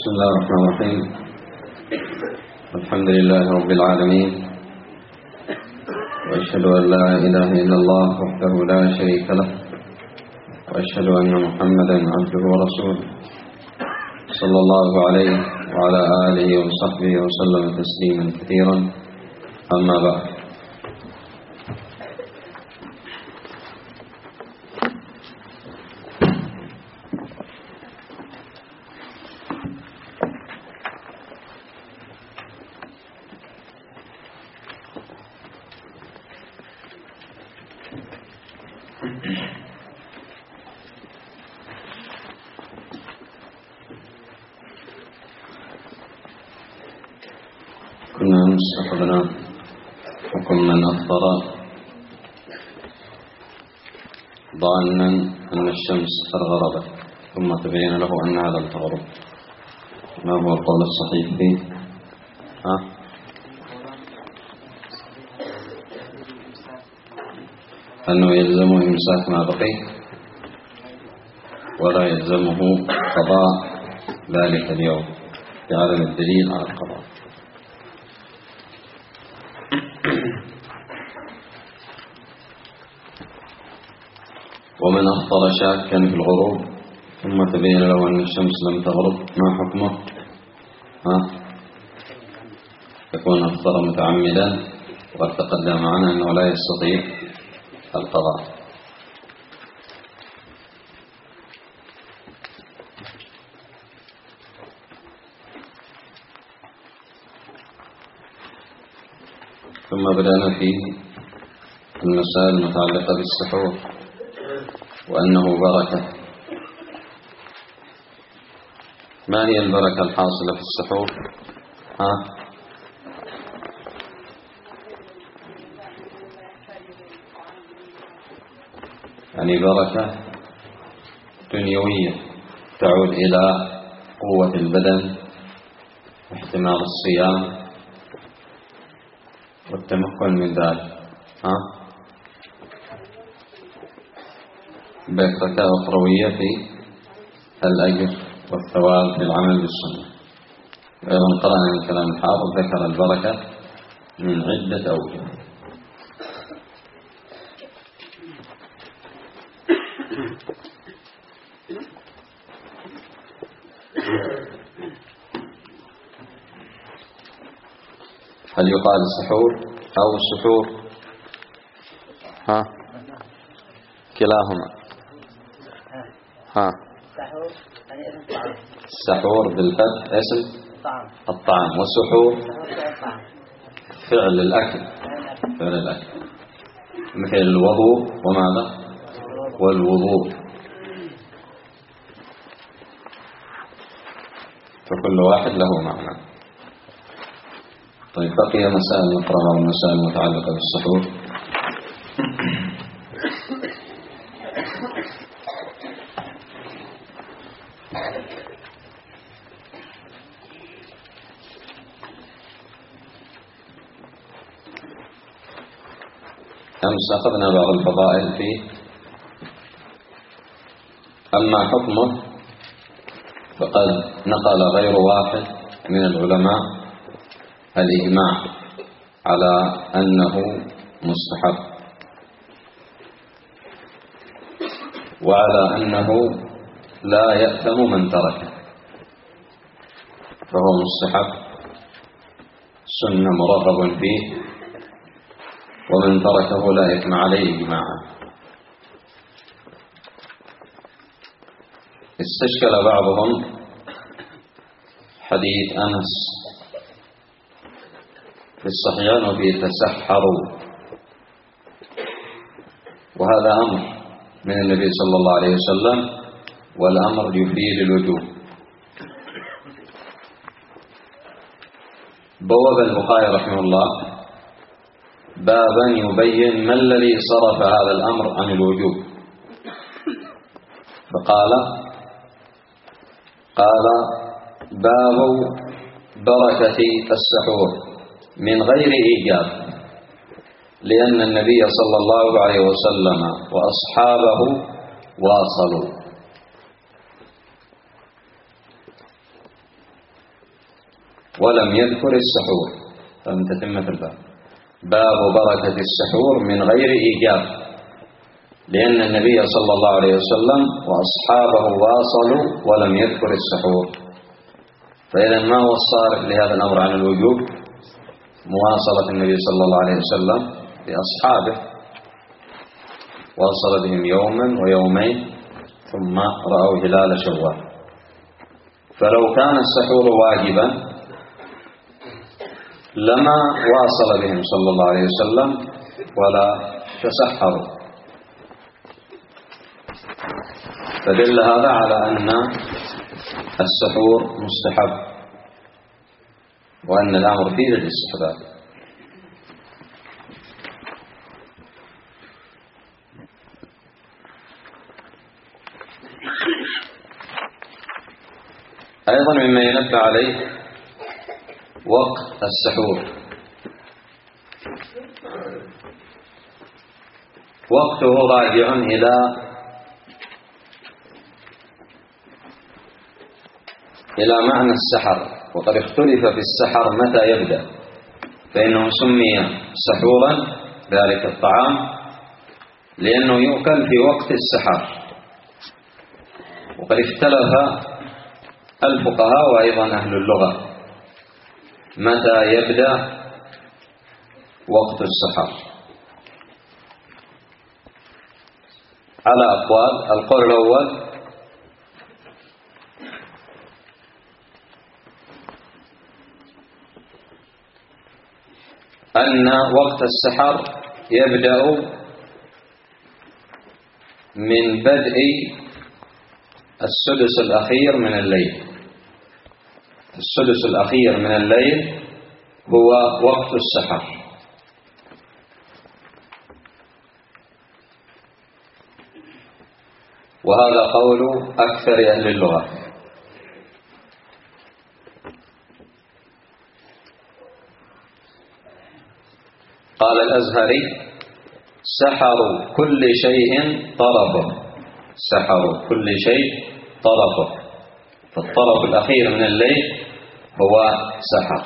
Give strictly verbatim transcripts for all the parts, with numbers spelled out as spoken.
بسم الله الرحمن الرحيم. الحمد لله رب العالمين، وأشهد أن لا إله إلا الله وحده لا شريك له، وأشهد أن محمدا عبده ورسوله صلى الله عليه وعلى آله وصحبه وسلم تسليما كثيرا. أما بعد، كنا أمس أخذنا حكم من أفطر ظانا أن الشمس قد غربت ثم تبين له أنها لم تغرب. ما هو القول الصحيح فيه؟ ها؟ أنه يلزمه إمساك ما بقي ولا يلزمه قضاء ذلك اليوم بعدم الدليل على القضاء. ومن أفطر شاكا في الغروب ثم تبين له أن الشمس لم تغرب، ما حكمه؟ ها؟ يكون أفطر متعمدا، وقد تقدم معنا أنه لا يستطيع القضاء. ثم بدأنا في المسائل المتعلقة بالسحور وأنه بركة. ما هي البركة الحاصلة في السحور؟ ها؟ يعني بركة دنيوية تعود إلى قوة البدن واحتمال الصيام والتمكن من ذلك. ها؟ بركة أخروية في الأجر والثواب في العمل بالسنة. وأيضا قرأنا من كلام الحافظ ذكر البركة من عدة أوجه. هل يقال السحور أو السحور؟ ها؟ كلاهما. ها؟ السحور بالفتح اسم الطعام، والسحور فعل الأكل، فعل الأكل مثل الوضوء وماذا؟ والوضوء. فكل واحد له معنى. طيب، بقي مسائل نقرأها والمسائل المتعلقة بالسحور. أمس أخذنا بعض الفضائل فيه. أما حكمه فقد نقل غير واحد من العلماء الإجماع على أنه مستحب، وعلى أنه لا يأثم من تركه، فهو مستحب سنة مرغب فيه، ومن تركه لا إثم عليه إجماعا. استشكل بعضهم حديث أنس في الصحيحين وفيه تسحروا، وهذا أمر من النبي صلى الله عليه وسلم، والأمر يفيد الوجوب. بواب البخاري رحمه الله بابا يبين ما الذي صرف هذا الأمر عن الوجوب، فقال قال باب بركة السحور من غير إيجاب، لأن النبي صلى الله عليه وسلم وأصحابه واصلوا. ولم يذكر السحور. فلم تتمة الباب. باب بركة السحور من غير إيجاب، لأن النبي صلى الله عليه وسلم وأصحابه واصلوا ولم يذكر السحور. فإذا ما هو الصارف لهذا الأمر عن الوجوب؟ مواصلة النبي صلى الله عليه وسلم لأصحابه، واصل بهم يوما ويومين ثم رأوا هلال شوال. فلو كان السحور واجبا لما واصل بهم صلى الله عليه وسلم ولا تسحروا. فدل هذا على أن السحور مستحب وأن الأمر فيه للاستحباب. أيضا مما ينبه عليه وقت السحور. وقته راجع إلى إلى معنى السحر، وقد اختلف في السحر متى يبدأ، فإنه سمي سحورا ذلك الطعام لأنه يؤكل في وقت السحر. وقد اختلف الفقهاء وأيضا أهل اللغة متى يبدأ وقت السحر على أقوال. القول الأول أن وقت السحر يبدأ من بدء السدس الأخير من الليل. السدس الأخير من الليل هو وقت السحر. وهذا قول أكثر أهل اللغة. قال الأزهري: سحر كل شيء طرفه. سحر كل شيء طرفه، فالطرف الأخير من الليل هو سحر.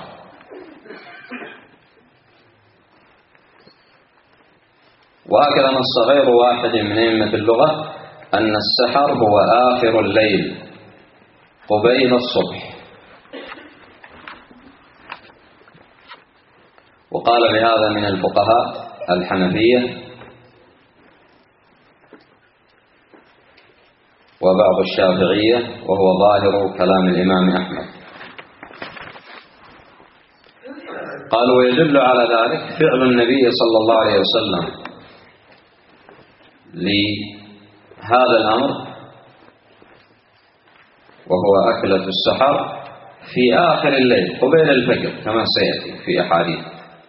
وهكذا نص غير واحد من أئمة اللغة أن السحر هو آخر الليل قبيل الصبح. وقال بهذا من الفقهاء الحنفية وبعض الشافعية، وهو ظاهر كلام الإمام أحمد. قال: ويدل على ذلك فعل النبي صلى الله عليه وسلم لهذا الأمر، وهو أكلة السحر في آخر الليل قبيل الفجر كما سيأتي في أحاديث.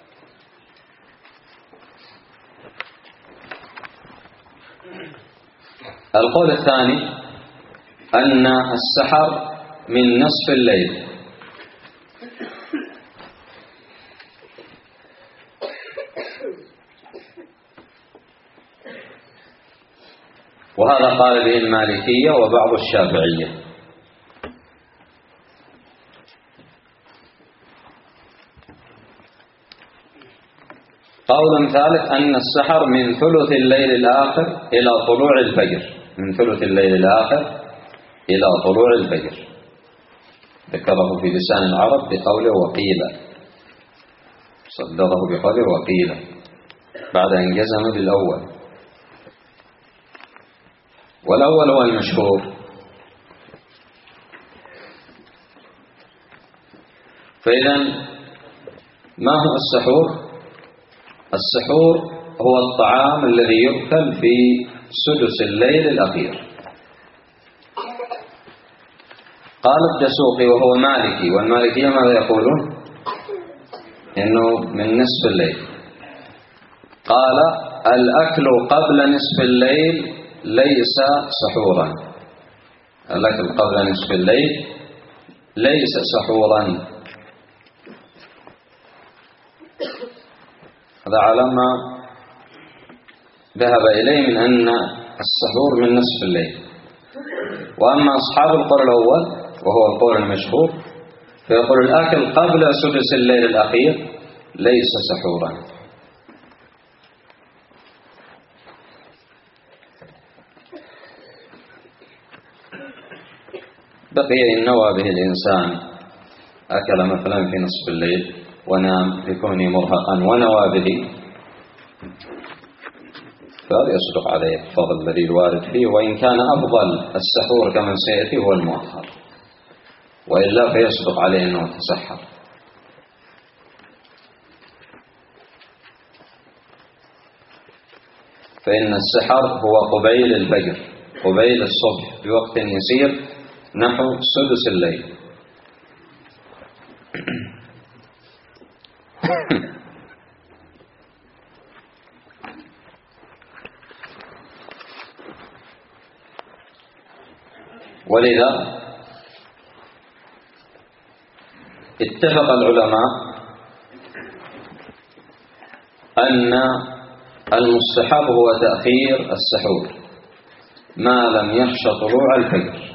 القول الثاني أن السحر من نصف الليل. وهذا قال به المالكية وبعض الشافعية. قول ثالث أن السحر من ثلث الليل الآخر إلى طلوع الفجر. من ثلث الليل الآخر إلى طلوع الفجر. ذكره في لسان العرب بقوله وقيل، صدره بقوله وقيل بعد أن جزم بالأول. والأول هو المشهور. فإذا ما هو السحور؟ السحور هو الطعام الذي يؤكل في سدس الليل الأخير. قال الدسوقي وهو مالكي، والمالكية ماذا يقولون؟ إنه من نصف الليل. قال: الأكل قبل نصف الليل ليس سحورا. الأكل قبل نصف الليل ليس سحورا. هذا على ما ذهب إليه من أن السحور من نصف الليل. وأما أصحاب القول الأول وهو القول المشهور فيقول الآكل قبل سدس الليل الأخير ليس سحورا. بقي إن نوى به الإنسان أكل مثلا في نصف الليل ونام بكونه مرهقا ونوى به، فهذا يصدق عليه الفضل الذي الوارد فيه، وإن كان أفضل السحور كما سيأتي هو المؤخر، وإلا فيصدق عليه أنه تسحر. فإن السحر هو قبيل الفجر، قبيل الصبح بوقت يسير نحو سدس الليل. ولذا اتفق العلماء أن المستحب هو تأخير السحور ما لم يخش طلوع الفجر.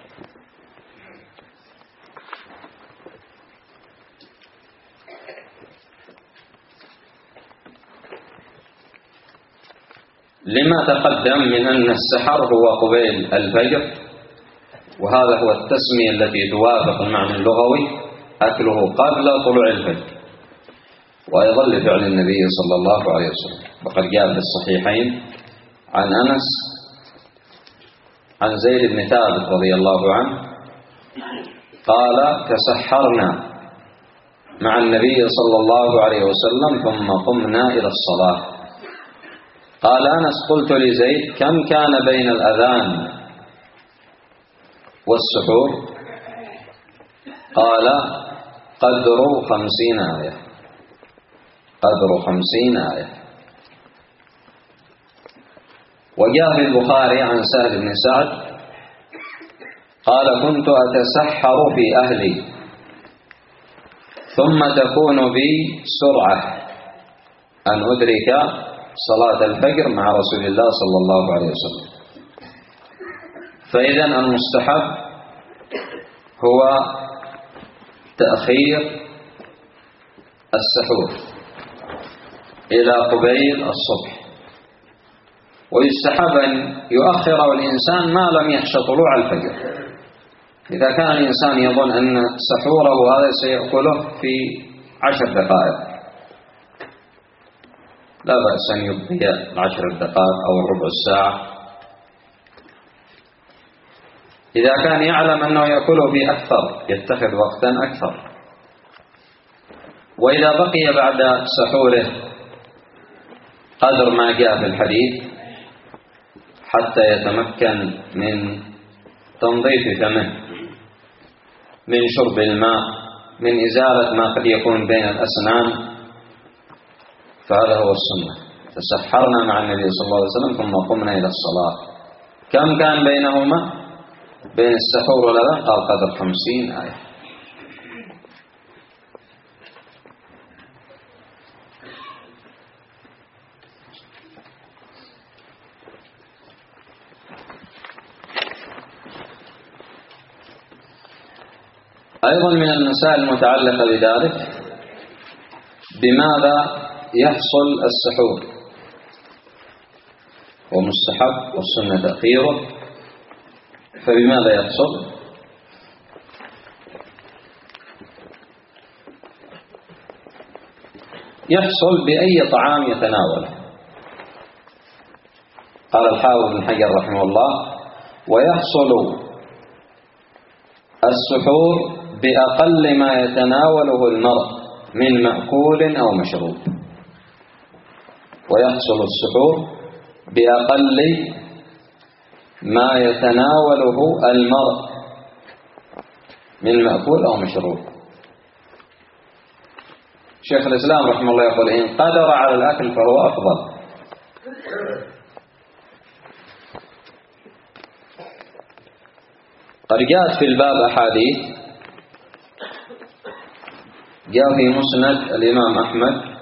لما تقدم من أن السحر هو قبيل الفجر، وهذا هو التسمية التي توافق المعنى اللغوي، أكله قبل طلوع الفجر، وأيضا لفعل النبي صلى الله عليه وسلم. وقد جاء في الصحيحين عن أنس عن زيد بن ثابت رضي الله عنه قال: تسحرنا مع النبي صلى الله عليه وسلم ثم قمنا إلى الصلاة. قال أنس: قلت لزيد: كم كان بين الأذان والسحور؟ قال: قدر خمسين آية، قدر خمسين آية. وجاء في البخاري عن سهل بن سعد قال: كنت أتسحر في أهلي ثم تكون بي سرعة أن أدرك صلاة الفجر مع رسول الله صلى الله عليه وسلم. فإذا المستحب هو تأخير السحور إلى قبيل الصبح، ويستحب أن يؤخر الإنسان ما لم يخش طلوع الفجر. إذا كان الإنسان يظن أن سحوره هذا سيأكله في عشر دقائق لا بأس أن يبقي العشر دقائق أو ربع الساعة. إذا كان يعلم أنه يأكله في أكثر يتخذ وقتا أكثر. وإذا بقي بعد سحوره قدر ما جاء في الحديث حتى يتمكن من تنظيف فمه، من شرب الماء، من إزالة ما قد يكون بين الأسنان، فهذا هو السنة. تسحرنا مع النبي صلى الله عليه وسلم ثم قمنا إلى الصلاة. كم كان بينهما بين السحور والأذان؟ قال: قدر خمسين آية. أيضا من المسائل المتعلقة بذلك بماذا يحصل السحور، ومستحب والسنة تأخيره، فبماذا يحصل؟ يحصل بأي طعام يتناوله. قال الحافظ بن حجر رحمه الله: ويحصل السحور بأقل ما يتناوله المرء من مأكول أو مشروب. ويحصل السحور بأقل ما يتناوله المرء من مأكول أو مشروب. شيخ الإسلام رحمه الله يقول: إن قدر على الأكل فهو أفضل. قد جاءت في الباب أحاديث، جاء في مسند الإمام أحمد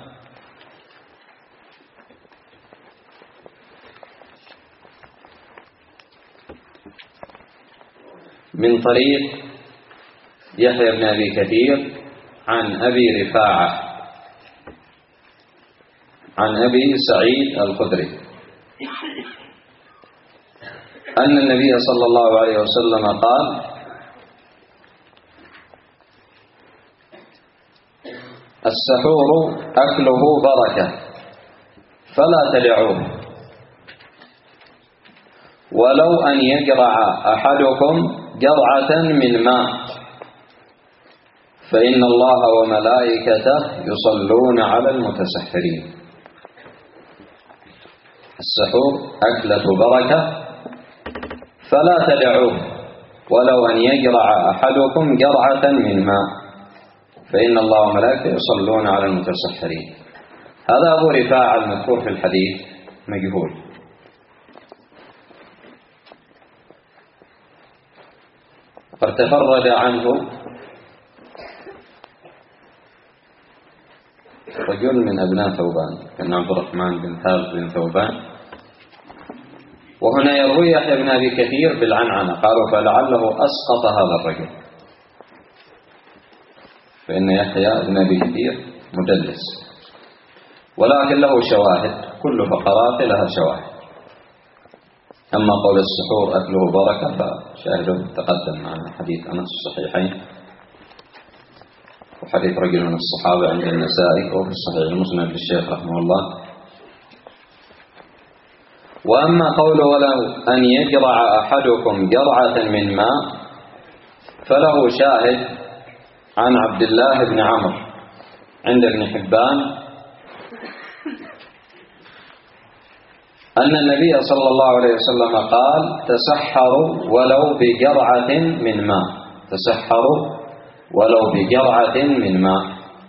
من طريق يحيى بن أبي كثير عن أبي رفاعة عن أبي سعيد الخدري أن النبي صلى الله عليه وسلم قال: السحور أكله بركة فلا تدعوه، ولو أن يجرع أحدكم جرعة من ماء، فإن الله وملائكته يصلون على المتسحرين. السحور أكلة بركة فلا تدعوه، ولو أن يجرع أحدكم جرعة من ماء، فإن الله وملائكته يصلون على المتسحرين. هذا أبو رفاعة المذكور في الحديث مجهول، قد تفرد عنه رجل من أبناء ثوبان كان عبد الرحمن بن ثابت بن ثوبان، وهنا يروي يحيى بن أبي كثير بالعنعنة، قالوا فلعله أسقط هذا الرجل، فإن يحيى بن أبي كثير مدلس، ولكن له شواهد، كل فقرات لها شواهد. أما قول السحور أكله بركة فشاهده تقدم معنا حديث أنس الصحيحين، وحديث رجل من الصحابة عند النسائي وفي الصحيح المسند للشيخ رحمه الله. وأما قوله ولو أن يجرع أحدكم جرعة من ماء فله شاهد عن عبد الله بن عمرو عند ابن حبان أن النبي صلى الله عليه وسلم قال: تسحروا ولو بجرعة من ماء، تسحروا ولو بجرعة من ماء.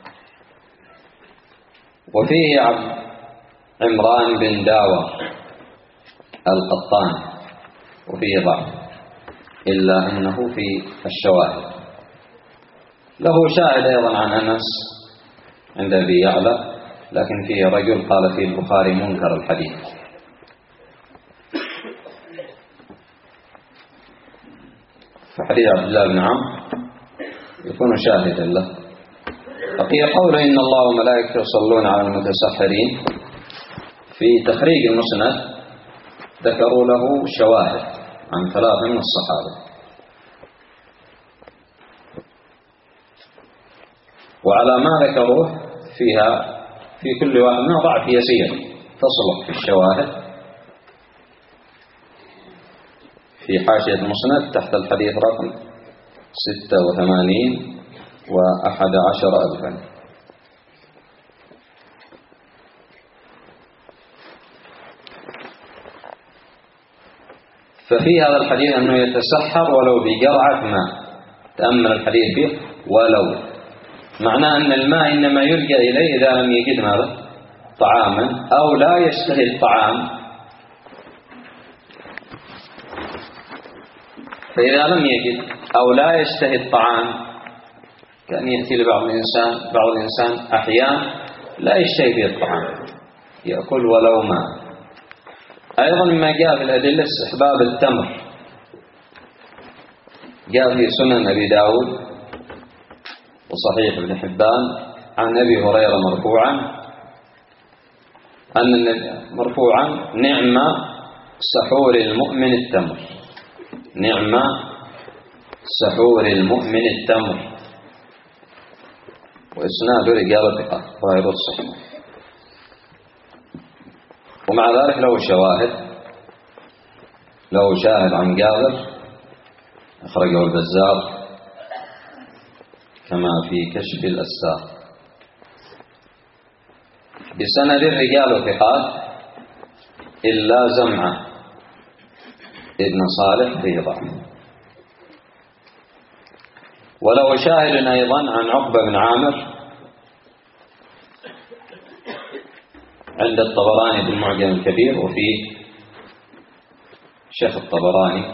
وفيه عمران بن داوى القطان وفيه ضعف، إلا أنه في الشواهد. له شاهد أيضا عن أنس عند أبي يعلى، لكن فيه رجل قال فيه البخاري منكر الحديث. فحديث عبد الله بن عمرو يكون شاهدا له. بقي قوله إن الله وملائكته يصلون على المتسحرين، في تخريج المسند ذكروا له شواهد عن ثلاثة من الصحابة، وعلى ما ذكروه فيها في كل واحد منها ضعف يسير تصلح في الشواهد. في حاشية المسند تحت الحديث رقم ستة وثمانين وأحد عشر ألفا. ففي هذا الحديث أنه يتسحر ولو بجرعة ماء. تأمل الحديث فيه ولو، معناه أن الماء إنما يلجأ إليه إذا لم يجد ماذا؟ طعاما أو لا يشتهي الطعام. فإذا لم يجد أو لا يشتهي الطعام، كان يأتي لبعض الإنسان بعض الإنسان أحيانا لا يشتهي فيه الطعام يأكل ولو ماء. أيضا مما جاء في الأدلة استحباب التمر، جاء في سنن أبي داود وصحيح ابن حبان عن أبي هريرة مرفوعا أن النبي مرفوعا نعم سحور المؤمن التمر، نعم سحور المؤمن التمر، وإسناد رجال ثقة ظاهر الصحيح. ومع ذلك له شواهد، له شاهد عن جابر أخرجه البزار كما في كشف الأستار بسند الرجال ثقات إلا زمعة ابن صالح فيه ضعف. وله شاهد أيضا عن عقبة بن عامر عند الطبراني في المعجم الكبير، وفي شيخ الطبراني،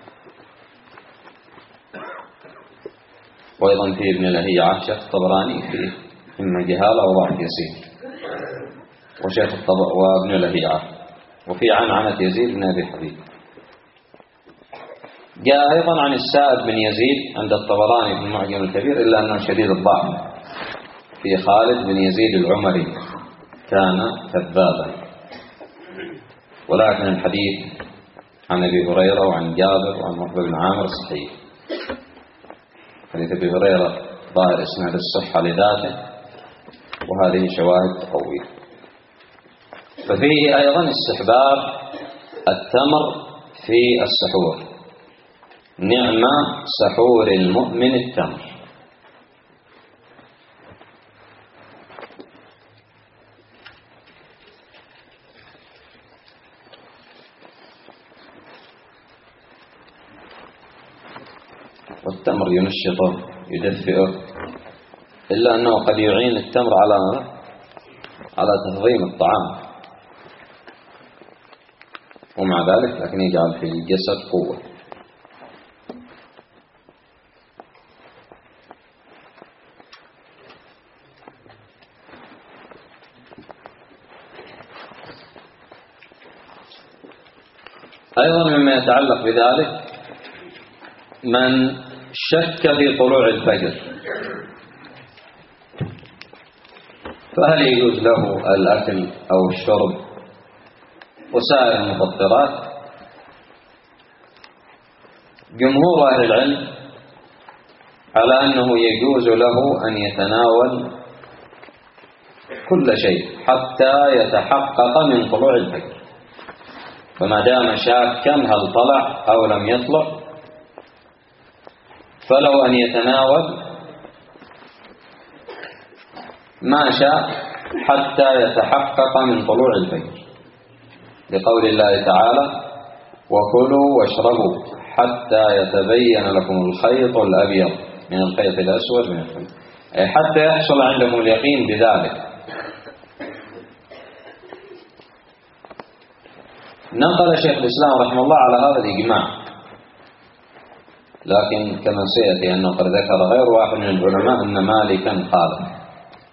وأيضا في ابن لهيعة شيخ الطبراني في إما جهالة وضعف يسير، وشيخ الطبر وابن لهيعة، وفي عنعنة يزيد بن أبي حبيب جاء أيضا عن السائب بن يزيد عند الطبراني في المعجم الكبير، إلا أنه شديد الضعف، في خالد بن يزيد العمري كان كذابا، ولكن الحديث عن أبي هريرة وعن جابر وعن عقبة بن عامر صحيح. حديث أبي هريرة ظاهر إسناد الصحة لذاته، وهذه شواهد قوية. ففيه أيضا استحباب التمر في السحور، نعم سحور المؤمن التمر. والتمر ينشطه يدفئه، إلا أنه قد يعين التمر على على تهضيم الطعام، ومع ذلك لكن يجعل في الجسد قوة. أيضا مما يتعلق بذلك من شك في طلوع الفجر، فهل يجوز له الأكل أو الشرب وسائر المفطرات؟ جمهور أهل العلم على أنه يجوز له أن يتناول كل شيء حتى يتحقق من طلوع الفجر، فما دام شاكا هل طلع أو لم يطلع فلو أن يتناول ما شاء حتى يتحقق من طلوع الفجر، لقول الله تعالى: وكلوا واشربوا حتى يتبين لكم الخيط الأبيض من الخيط الأسود من الفجر، أي حتى يحصل عندهم اليقين بذلك. نقل شيخ الإسلام رحمه الله على هذا الإجماع، لكن كما سيأتي أنه قد ذكر غير واحد من العلماء أن مالكا قال.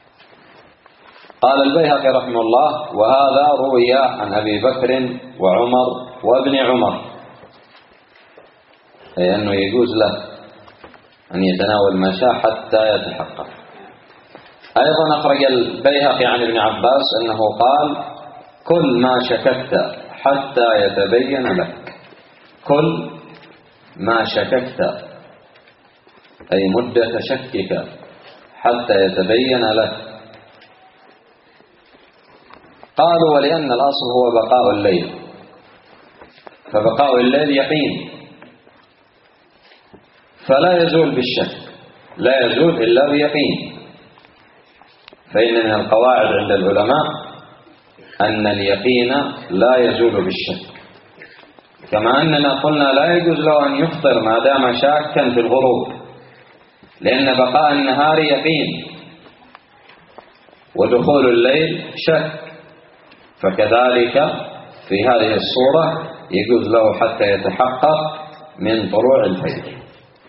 قال البيهقي رحمه الله: وهذا روي عن أبي بكر وعمر وابن عمر، أي أنه يجوز له أن يتناول ما شاء حتى يتحقق. أيضا أخرج البيهقي عن ابن عباس أنه قال: كل ما شككت حتى يتبين لك، كل ما شككت أي مدة شكك حتى يتبين لك. قالوا: ولأن الأصل هو بقاء الليل، فبقاء الليل يقين، فلا يزول بالشك، لا يزول إلا بيقين. فإن من القواعد عند العلماء أن اليقين لا يزول بالشك، كما أننا قلنا لا يجوز له أن يفطر ما دام شاكا في الغروب، لأن بقاء النهار يقين ودخول الليل شك، فكذلك في هذه الصورة يجوز له حتى يتحقق من طلوع الفجر.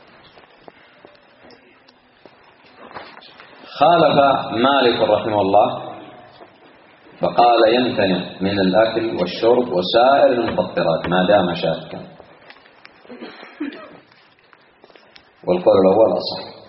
خالف مالك رحمه الله فقال: يمتنع من الأكل والشرب وسائر المفطرات ما دام شاكا، والقول الأول أصح.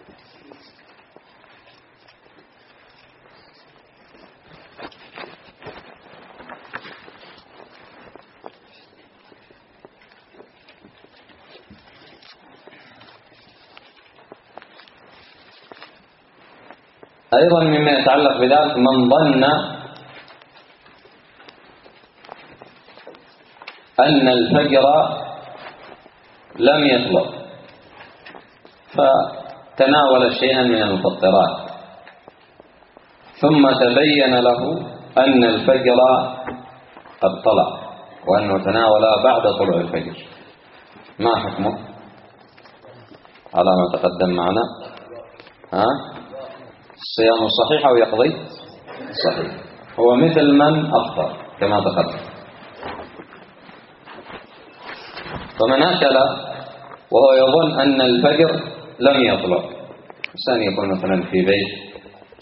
أيضا مما يتعلق بذلك من ظن أن الفجر لم يطلع فتناول شيئا من المفطرات، ثم تبين له أن الفجر قد طلع وأنه تناول بعد طلوع الفجر، ما حكمه على ما تقدم معنا؟ ها؟ الصيام صحيح أو يقضي؟ صحيح، هو مثل من أفطر كما تقدم. فمن أكل وهو يظن أن الفجر لم يطلع، إنسان يكون مثلا في بيت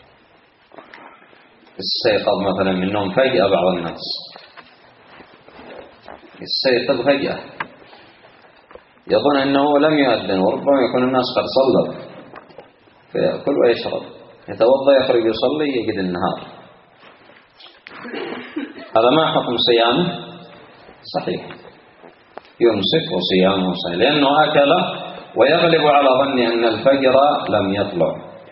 استيقظ مثلا من النوم فجأة، بعض الناس يستيقظ فجأة يظن أنه لم يؤذن، وربما يكون الناس قد صلوا، فيأكل ويشرب، يتوضأ يخرج يصلي يجد النهار. هذا ما حكم صيامه؟ صحيح، يمسك وصيامه صحيح، لأنه أكل ويغلب على ظني أن الفجر لم يطلع.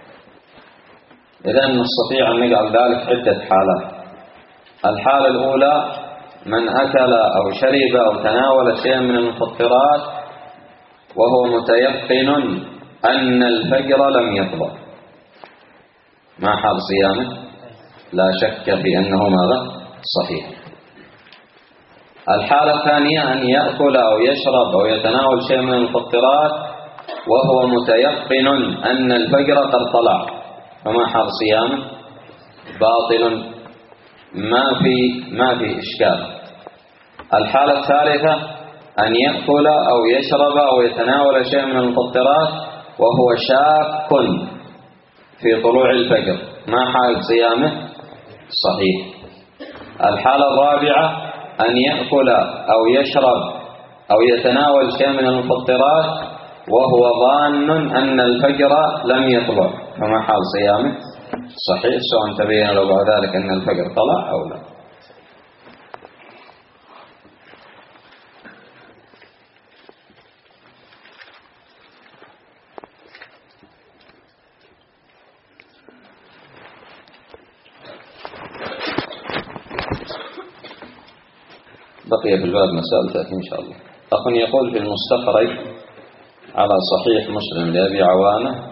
إذن نستطيع أن نجعل ذلك عدة حالات. الحالة الأولى من أكل أو شرب أو تناول شيئا من المفطرات وهو متيقن أن الفجر لم يطلع، ما حال صيامه؟ لا شك في أنه ماذا؟ صحيح. الحالة الثانية أن يأكل أو يشرب أو يتناول شيئا من المفطرات وهو متيقن أن الفجر قد طلع، فما حال صيامه؟ باطل، ما في ما في إشكال. الحالة الثالثة أن يأكل أو يشرب أو يتناول شيئا من المفطرات وهو شاك في طلوع الفجر، ما حال صيامه؟ صحيح. الحالة الرابعة أن يأكل أو يشرب أو يتناول شيئا من المفطرات وهو ظان أن الفجر لم يطلع، فما حال صيامه؟ صحيح، سواء تبين له بعد ذلك أن الفجر طلع أو لا. بقي في الباب مسائل تأتي إن شاء الله. أخ يقول في المستخرج على صحيح مسلم لأبي عوانة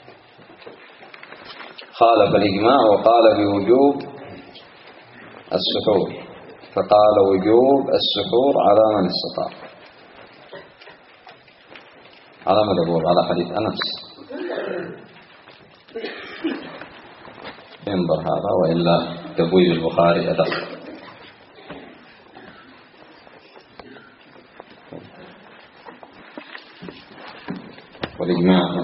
خالف الإجماع وقال بوجوب السحور، فقال وجوب السحور على من استطاع. على ما يقول على حديث أنس، انظر هذا، وإلا تبويب البخاري أدق. والإجماع